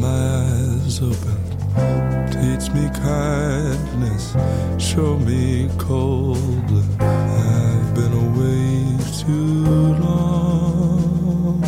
my eyes open. Teach me kindness, show me cold. I've been away too long,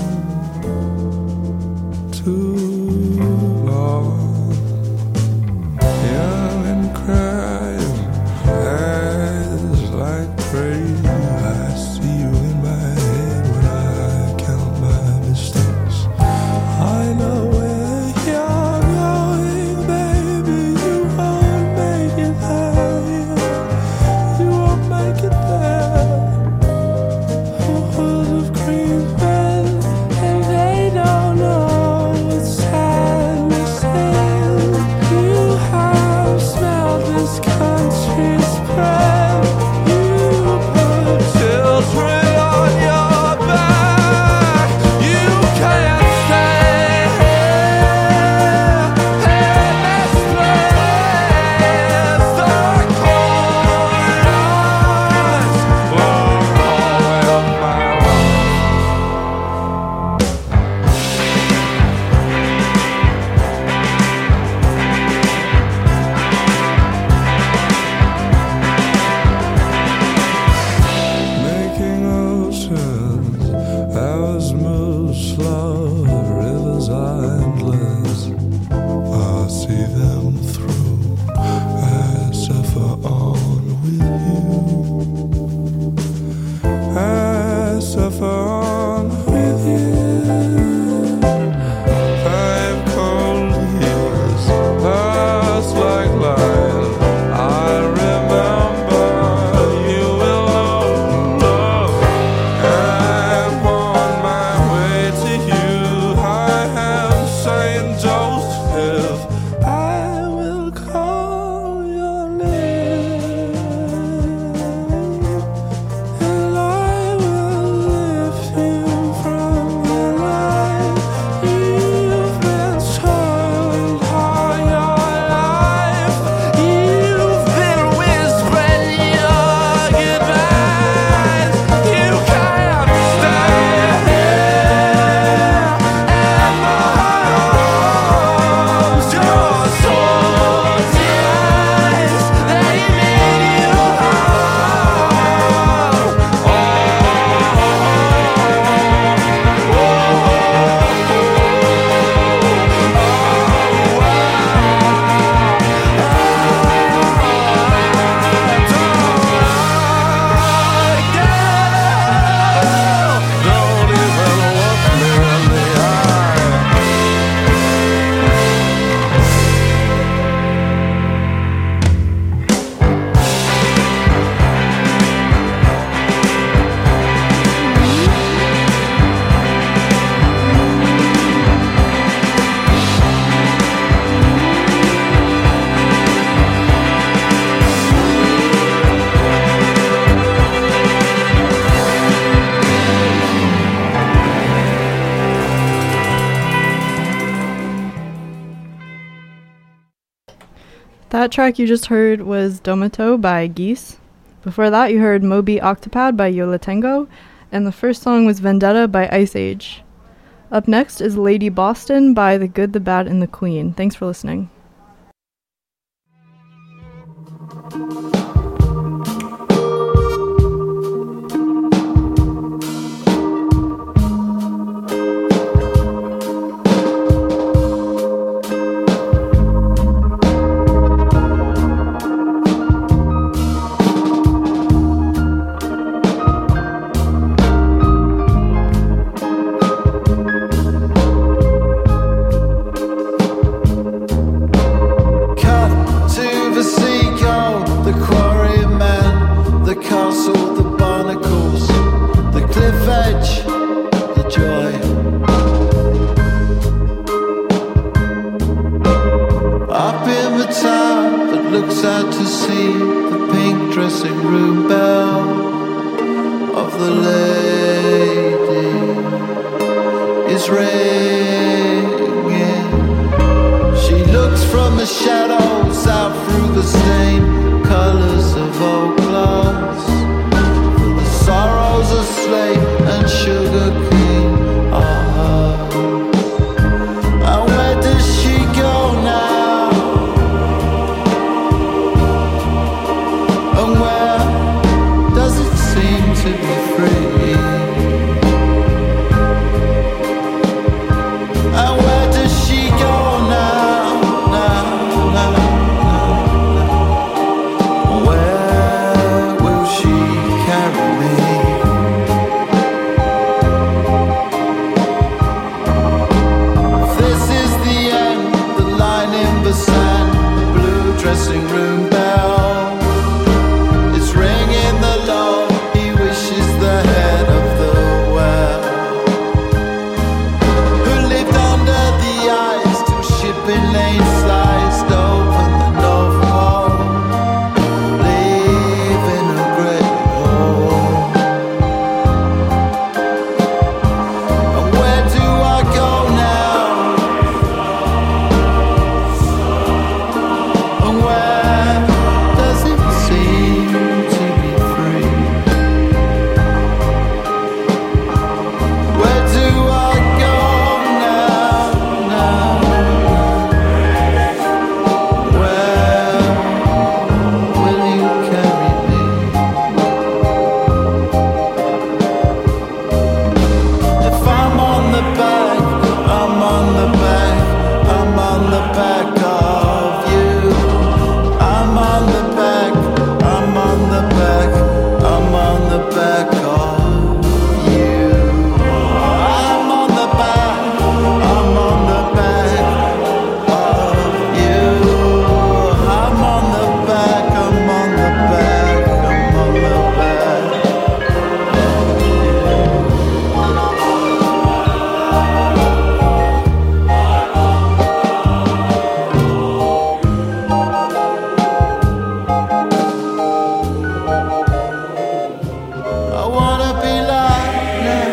too long. Young and crying, eyes like prey. I see you in my head when I count my mistakes. I know where you're going, baby. You won't make it there. You won't make it there. A world of green men, and they don't know what sadness is. You have smelled this country's breath. You put children on your back. You can't stay here in this place. The chorus will call out my love. Making oceans, hours move slow, rivers are endless. I'll see them through. I suffer on with you. I suffer on with you. 5 cold years pass like light. I remember you will know. I'm on my way to you. I am Saint Joseph. I will call your name, and I will lift you from the light. You've been toiled all your life. You've been whispering your goodbyes. You can't stay here in my arms. Your salty eyes, they mean you harm. Don't even look me in the eye. That track you just heard was Domato by Geese. Before that, you heard Moby Octopad by Yola Tango, and the first song was Vendetta by Ice Age. Up next is Lady Boston by The Good, the Bad, and the Queen. Thanks for listening. Sugar cane, and where does she dressing room bell is ringing the law. He wishes the head of the well, who lived under the ice till shipping lane sliced open the North Pole, leaving a great hole. And where do I go now? And where does it seem to be free? Where do I go now? Where will you carry me? If I'm on the back, I'm on the back, I'm on the back of you. I'm on the back, I'm on the back, I'm on the back of you. I'm on the back, I'm on the back of you. I'm on the back, I'm on the back, I'm on the back. I wanna be like now.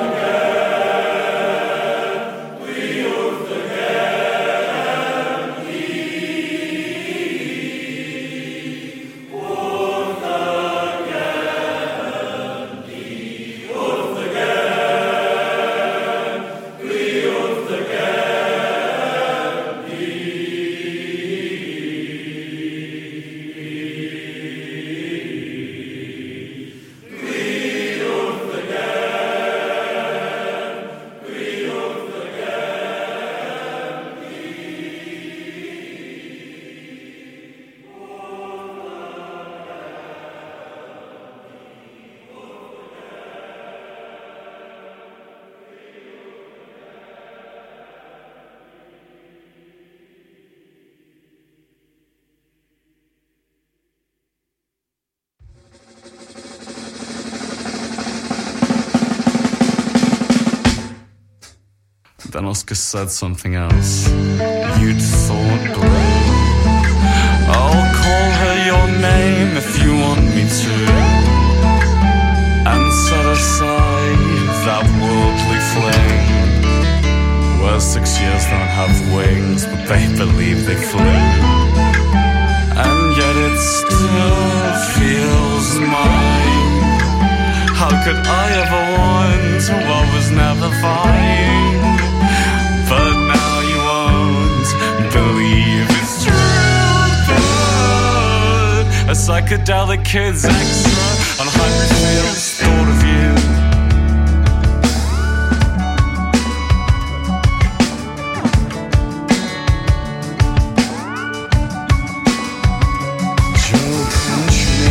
Then Oscar said something else. You'd thought blue. I'll call her your name if you want me to, and set aside that worldly flame, where 6 years don't have wings, but they believe they flew. And yet it still feels mine. How could I ever want what was never fine? But now you won't believe it's true. But a psychedelic kid's extra on Hungry Fields thought of you. Joe Punch me,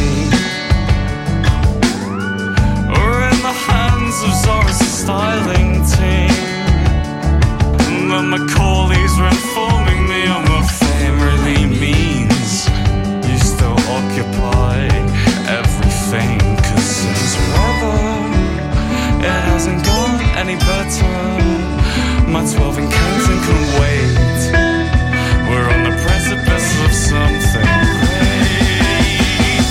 or in the hands of Zora's styling team. The Macaulays were informing me on what fame really means. You still occupy everything, 'cause since weather, it hasn't gone any better. My 12 in Canton can wait. We're on the precipice of something great.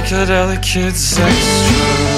Psychedelic Kids Extra.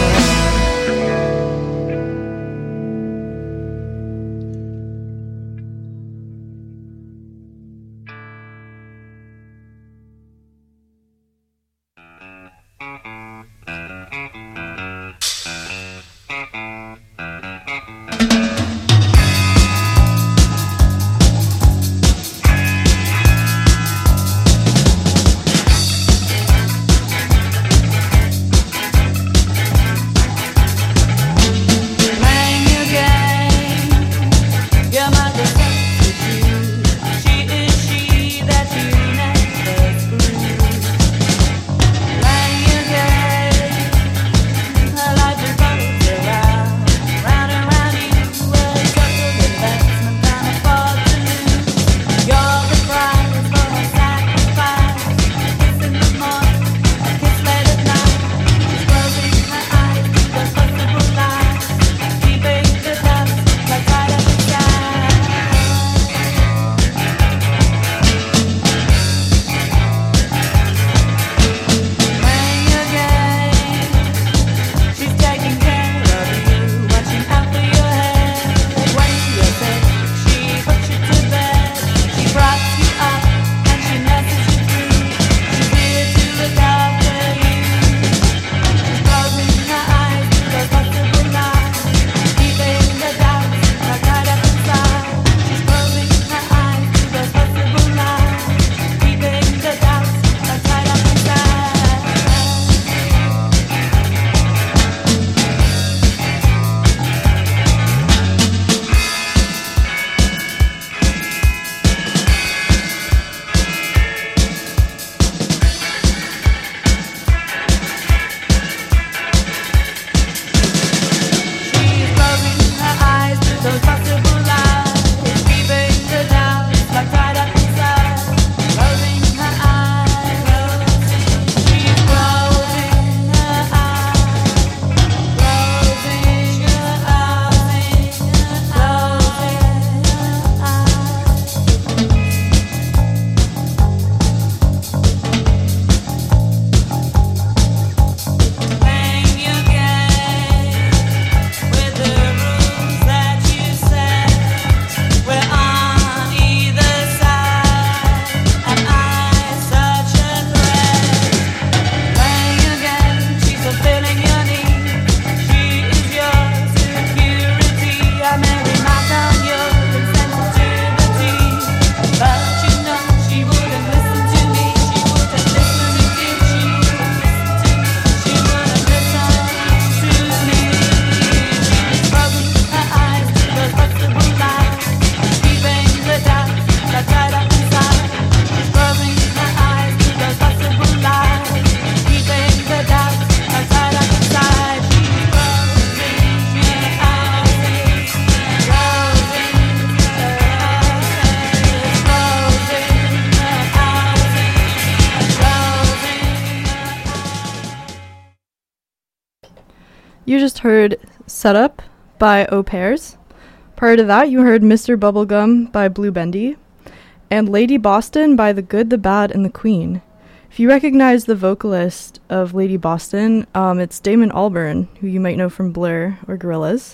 You just heard Set Up by Au Pairs. Prior to that, you heard Mr. Bubblegum by Blue Bendy and Lady Boston by The Good, the Bad, and the Queen. If you recognize the vocalist of Lady Boston, it's Damon Albarn, who you might know from Blur or Gorillaz.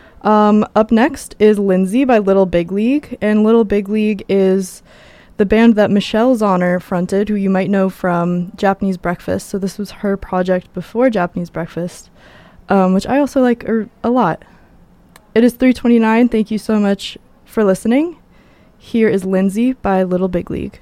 Up next is Lindsay by Little Big League, and Little Big League is the band that Michelle Zauner fronted, who you might know from Japanese Breakfast. So this was her project before Japanese Breakfast, which I also like a lot. It is 3:29. Thank you so much for listening. Here is Lindsay by Little Big League.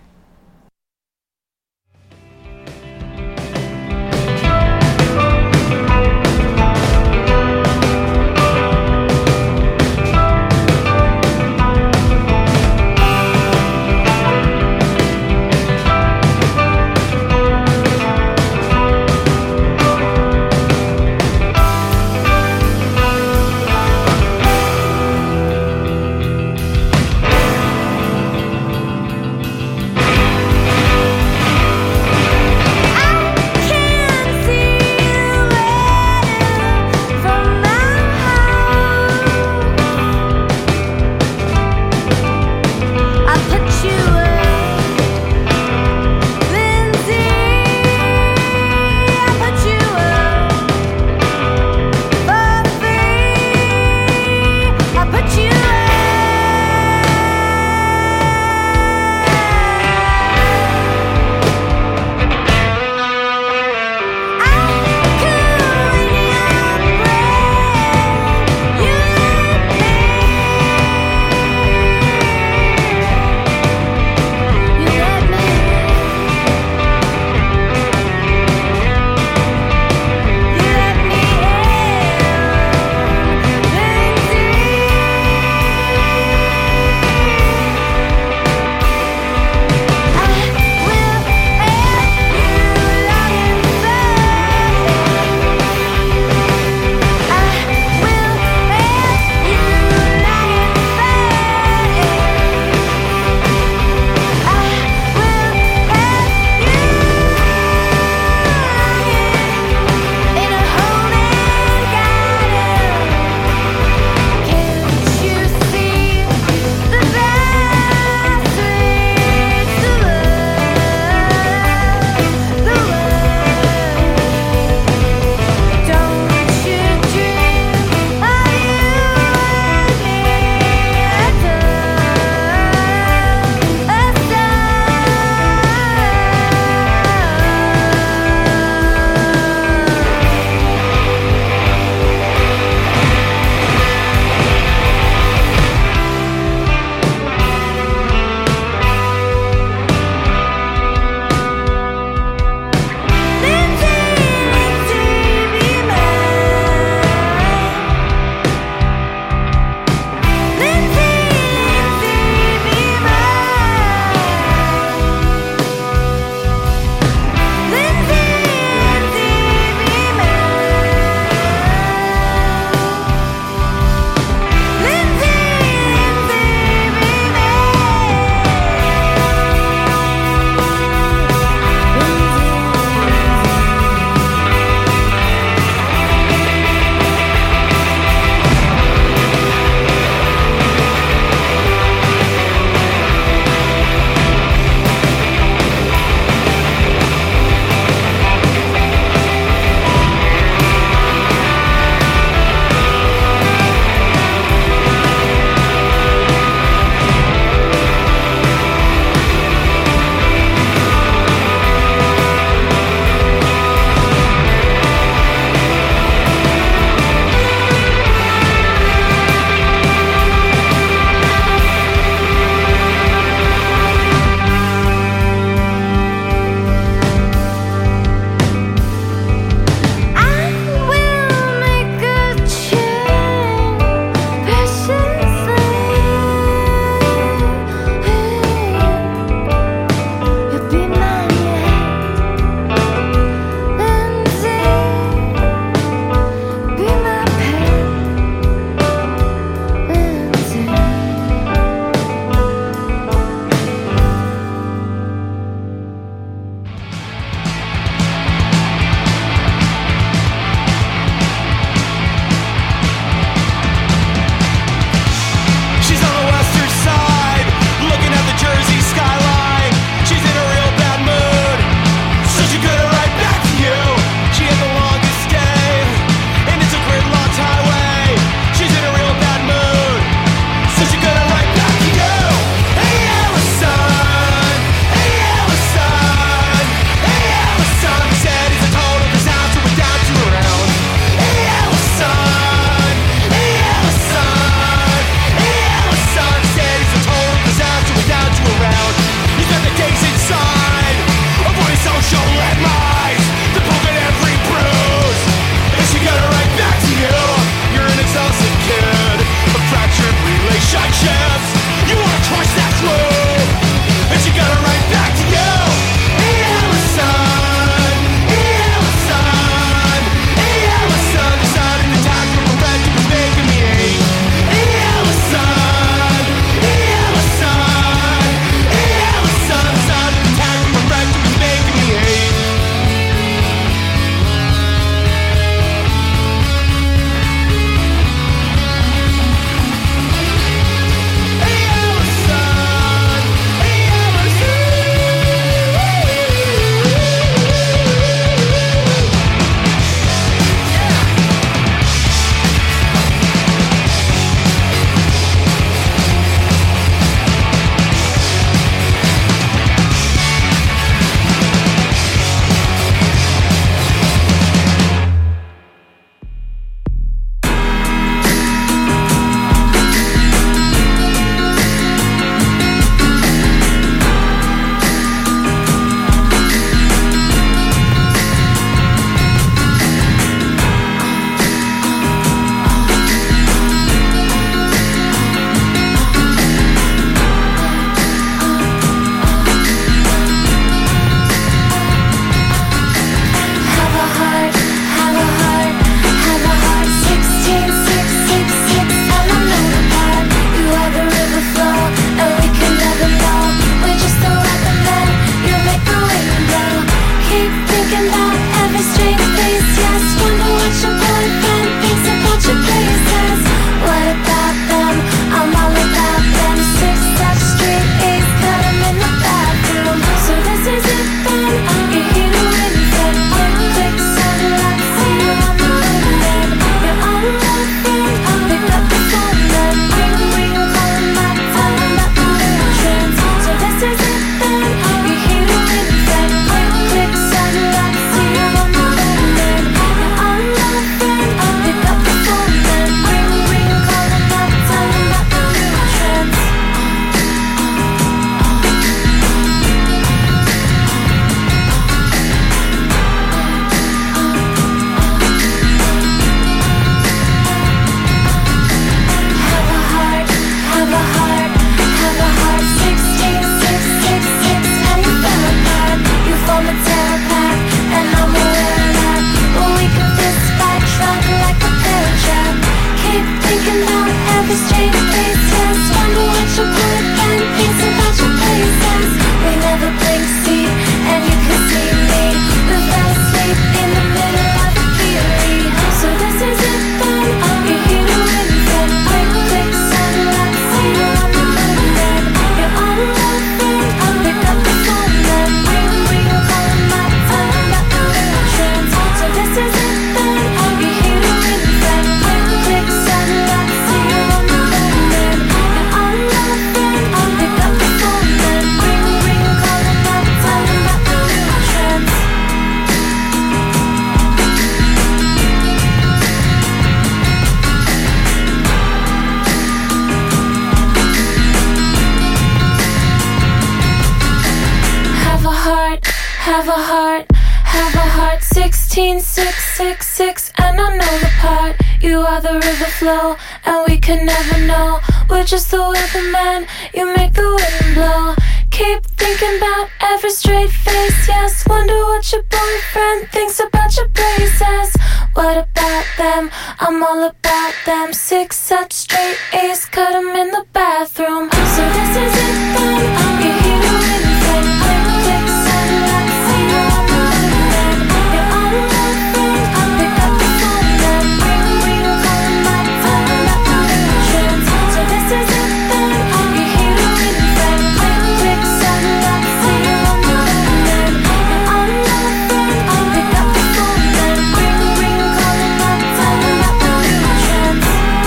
Have a heart, 16666, and I know the part. You are the river flow, and we can never know. We're just the weatherman, you make the wind blow. Keep thinking about every straight face, yes. Wonder what your boyfriend thinks about your braces. What about them? I'm all about them. 6 such straight A's, cut 'em in the bathroom. So this is it then, you're here to win then. Click, click, sunlight, see you on the man. You're on my friend, pick up the phone then. Ring, ring, calling my phone, not my entrance. So this is it then, you're here to win then. Click, click, sunlight, see you on the man. You're on my friend, pick up the phone then. Ring, ring, calling my phone, not my entrance.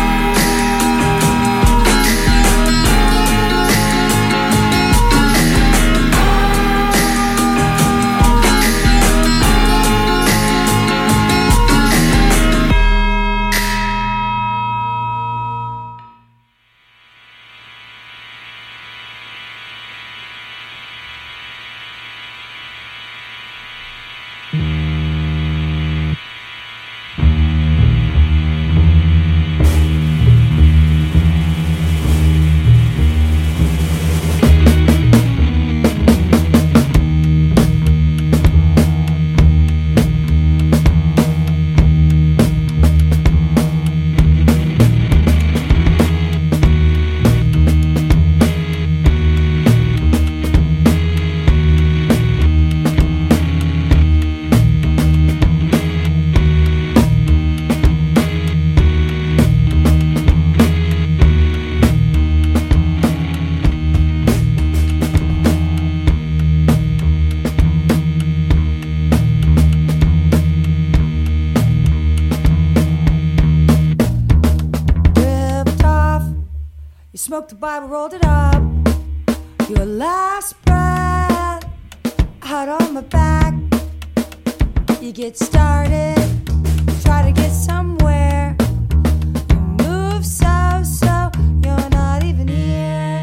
Ripped off, you smoked the Bible, rolled it up. Your last breath out on my back. You get started, try to get somewhere. You move so slow, you're not even here.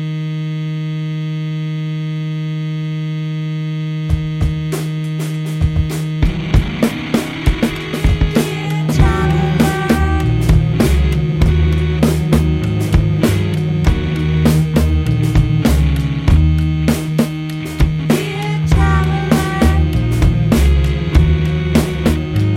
Dear traveler, dear traveler.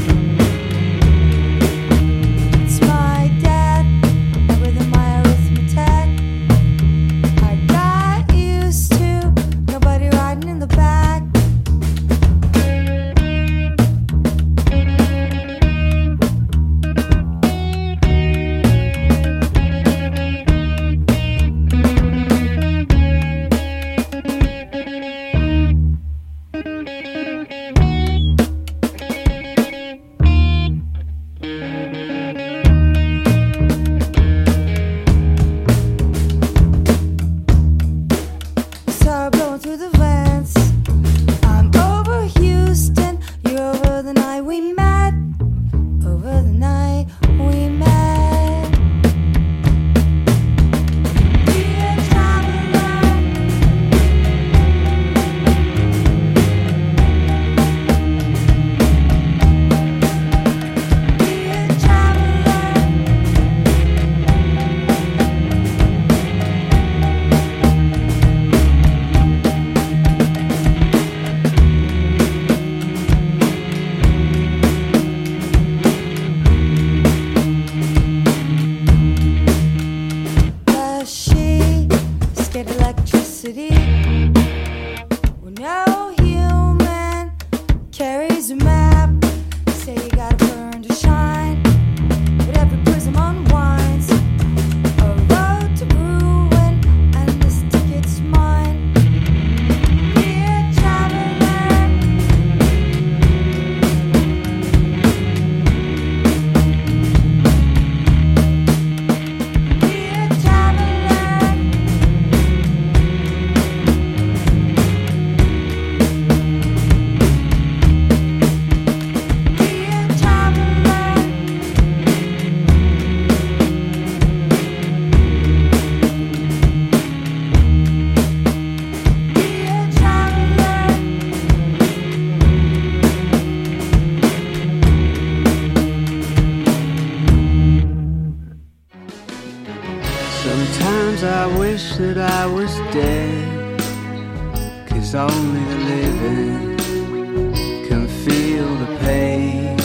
wish that I was dead, 'cause only the living can feel the pain.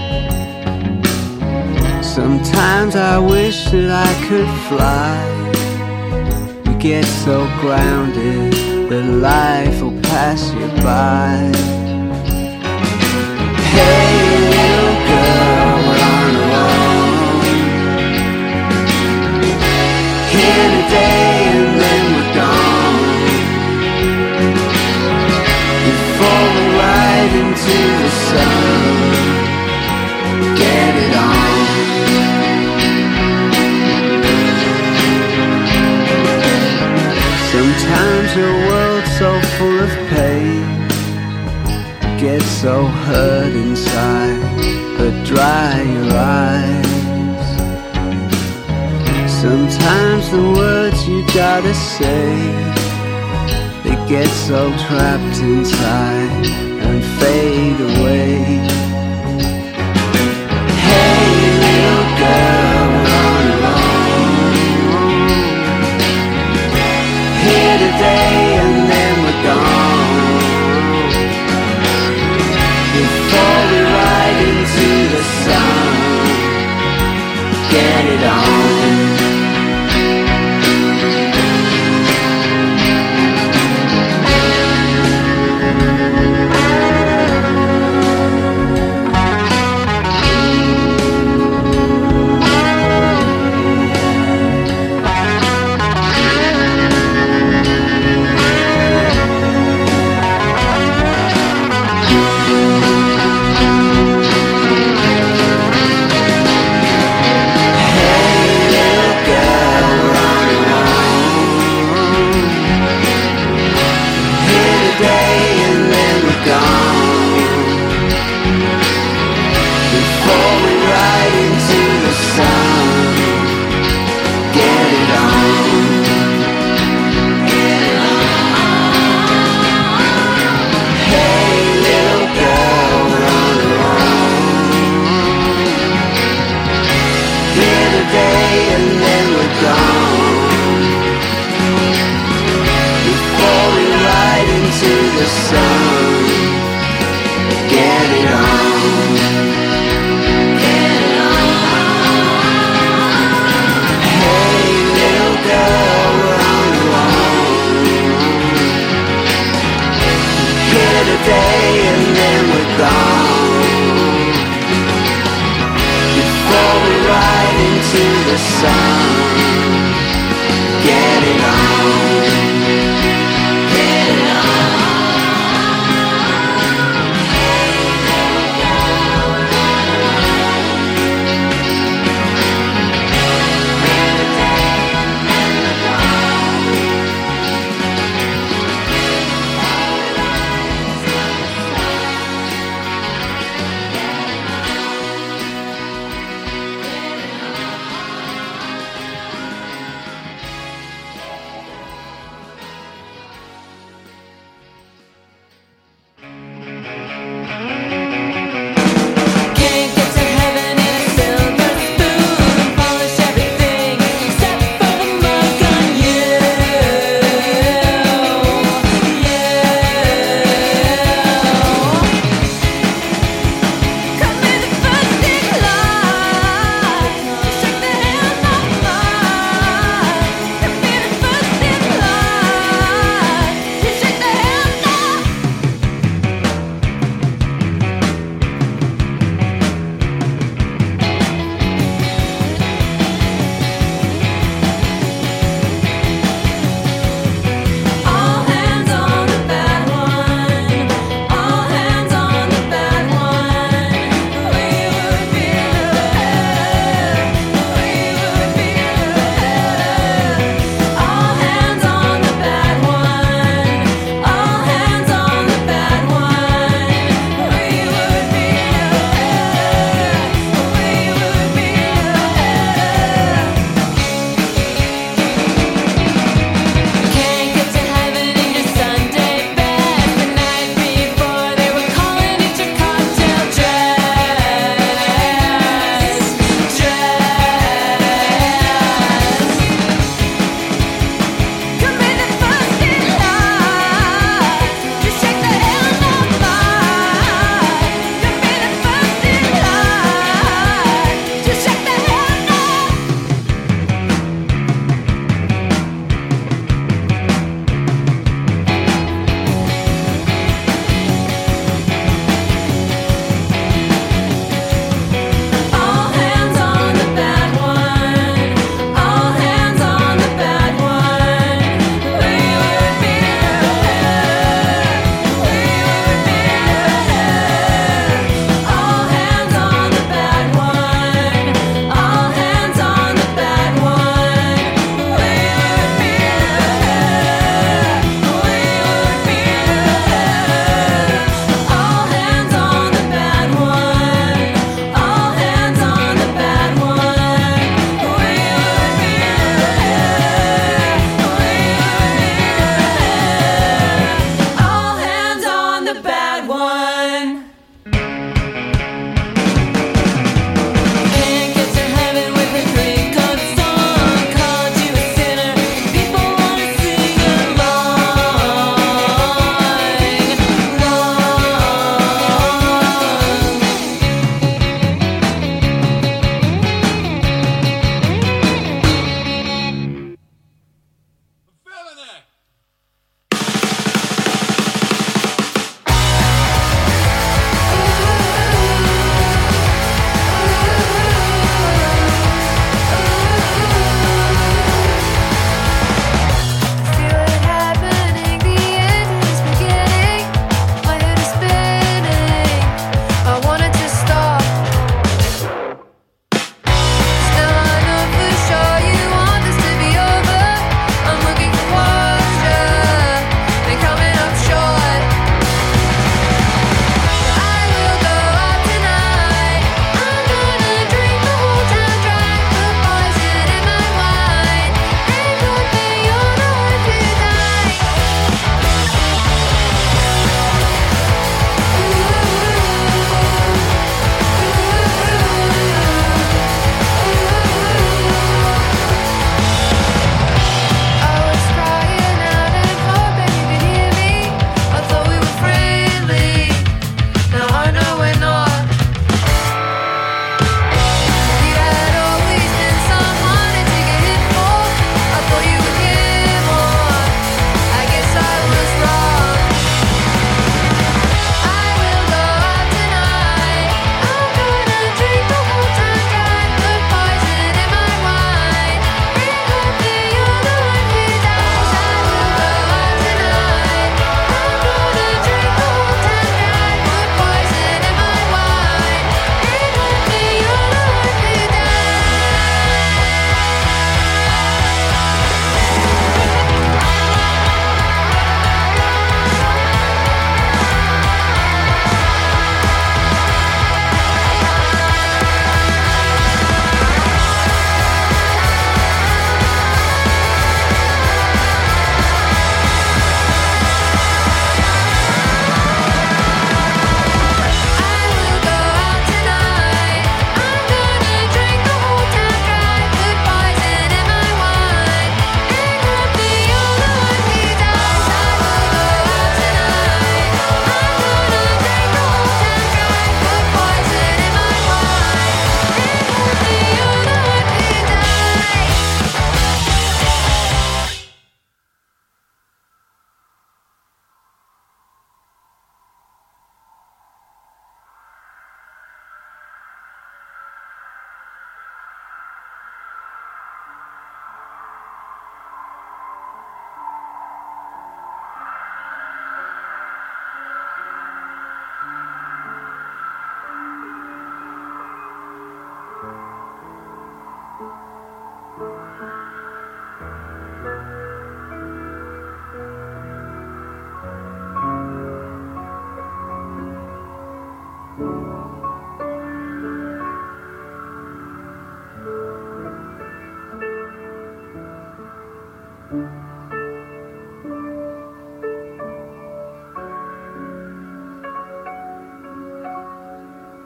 Sometimes I wish that I could fly. You get so grounded that life will pass you by. Hey little girl, we're on our own. Here today and then we're gone. Before we ride into the sun, get it on. Sometimes the world's so full of pain, get so hurt inside, but dry your eyes. Sometimes the words you gotta say, they get so trapped inside and fade away. Hey little girl, we're on our own. Here today and then we're gone. Before we ride into the sun, get it on.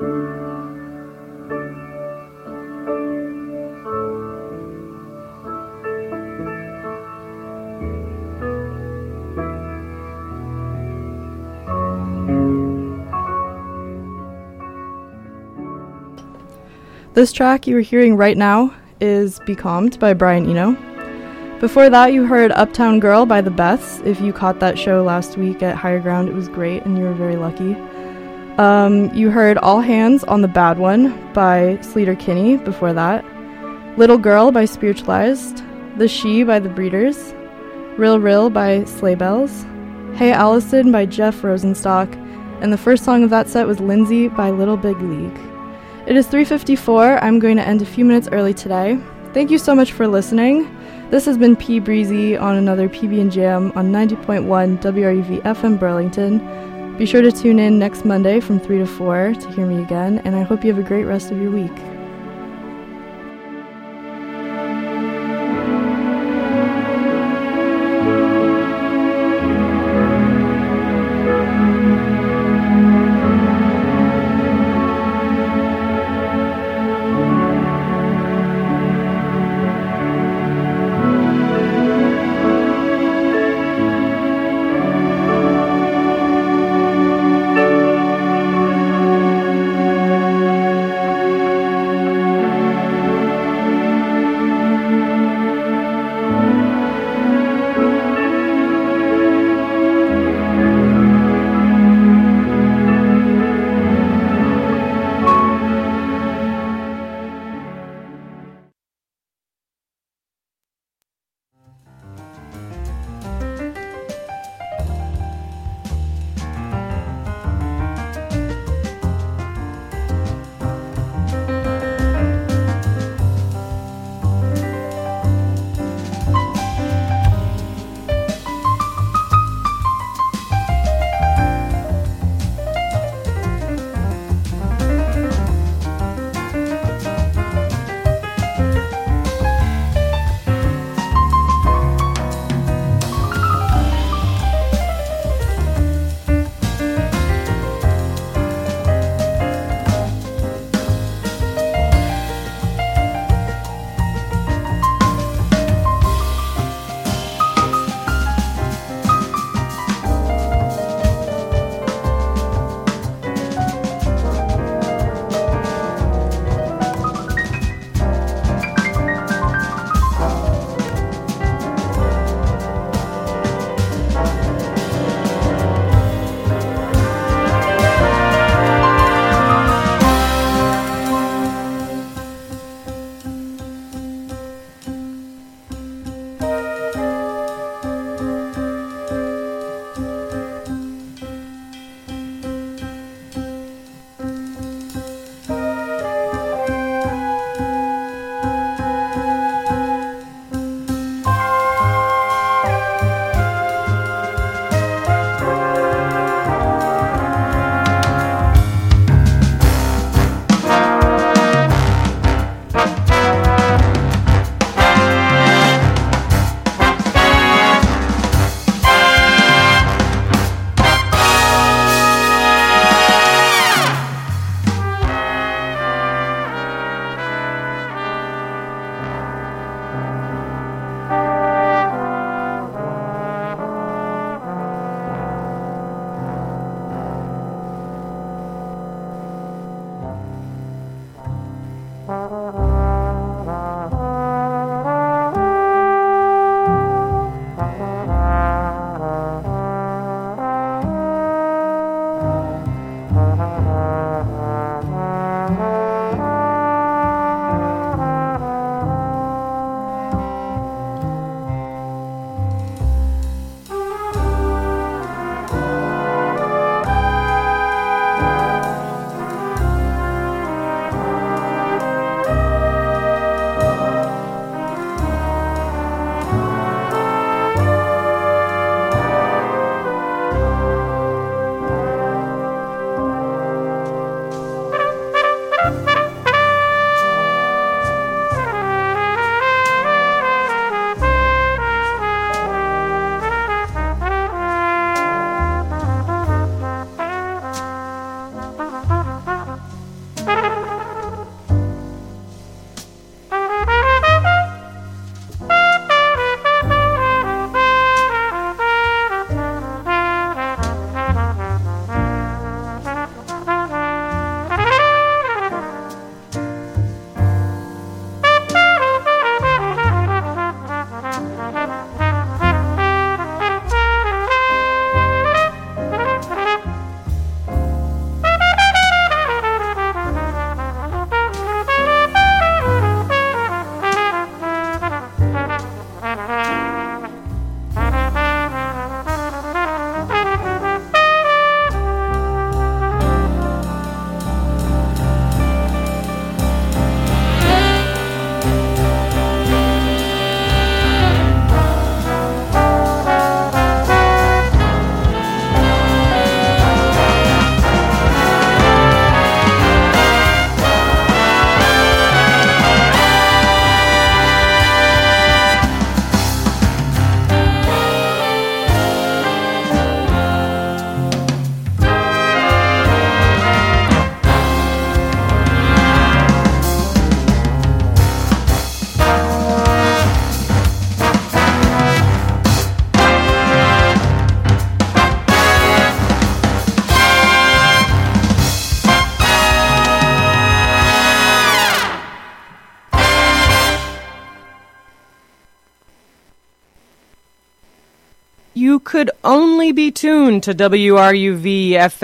This track you are hearing right now is Be Calmed by Brian Eno. Before that, you heard Uptown Girl by The Beths. If you caught that show last week at Higher Ground, it was great and you were very lucky. You heard All Hands on the Bad One by Sleater Kinney before that. Little Girl by Spiritualized. The She by The Breeders. Rill Rill by Sleigh Bells. Hey Allison by Jeff Rosenstock. And the first song of that set was Lindsay by Little Big League. It is 3:54. I'm going to end a few minutes early today. Thank you so much for listening. This has been P Breezy on another PB and Jam on 90.1 WRUV FM Burlington. Be sure to tune in next Monday from 3 to 4 to hear me again, and I hope you have a great rest of your week. could only be tuned to WRUV FM